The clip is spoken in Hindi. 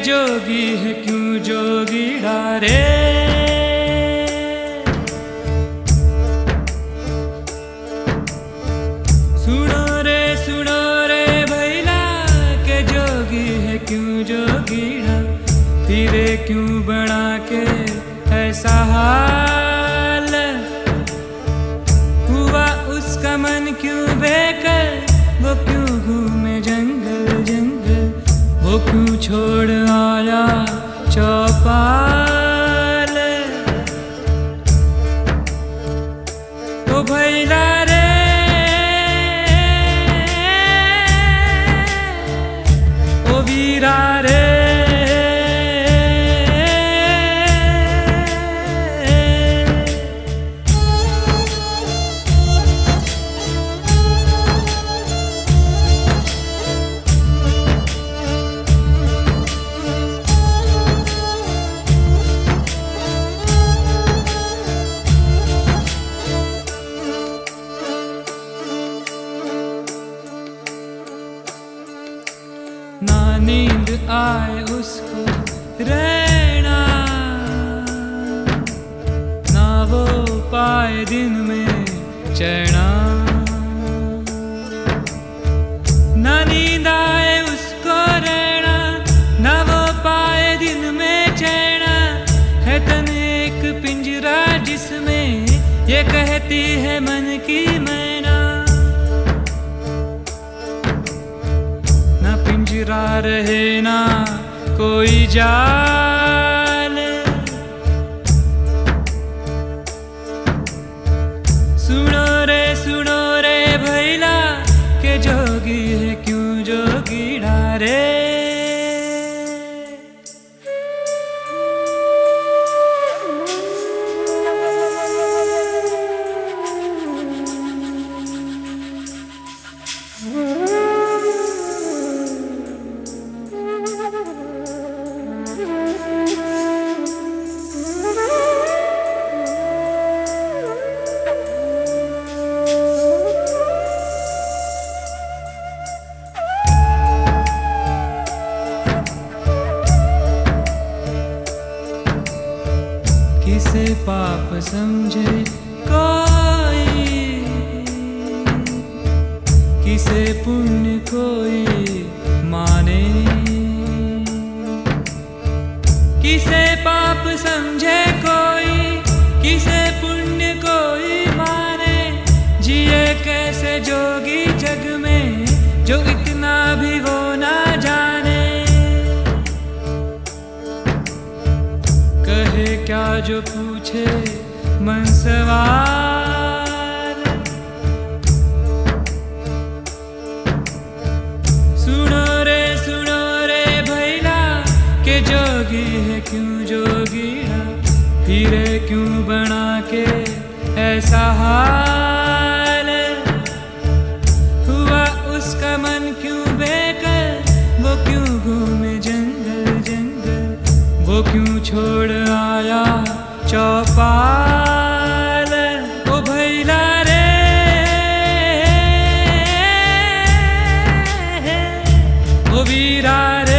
जोगी है क्यों जोगी डारे। सुनो रे भैला के जोगी है क्यों जोगी डा, फिरे क्यों बना के ऐसा हाल। हुआ उसका मन क्यों बेकर, वो क्यों घूमे जंगल जंगल, वो क्यों छोड़ आया चौपाल। ओ भैला रे ओ वीरा रे, ना नींद आए उसको रहना, ना वो पाए दिन में चैना। ना नींद आए उसको रहना, ना वो पाए दिन में चैना। है तन एक पिंजरा जिसमें ये कहती है मन की मैना। पिंजरा रहे ना कोई जाल, सुनो रे भैला के जोगी है क्यों जोगी डारे। किसे पाप समझे कोई, किसे पुण्य कोई माने। किसे पाप समझे कोई, किसे पुण्य कोई माने। जिए कैसे जोगी जग में जो इतना भी वो ना जाने। कहे क्या जो पूछे मन सवाल, सुनो रे भैला के जोगी है क्यों जोगी डा, फिरे क्यों बना के ऐसा हाल। हुआ उसका मन क्यों बेकर, वो क्यों घूमे जंगल जंगल, वो क्यों छोड़ आया चौपाल। ओ भैला रे ओ वीरा रे।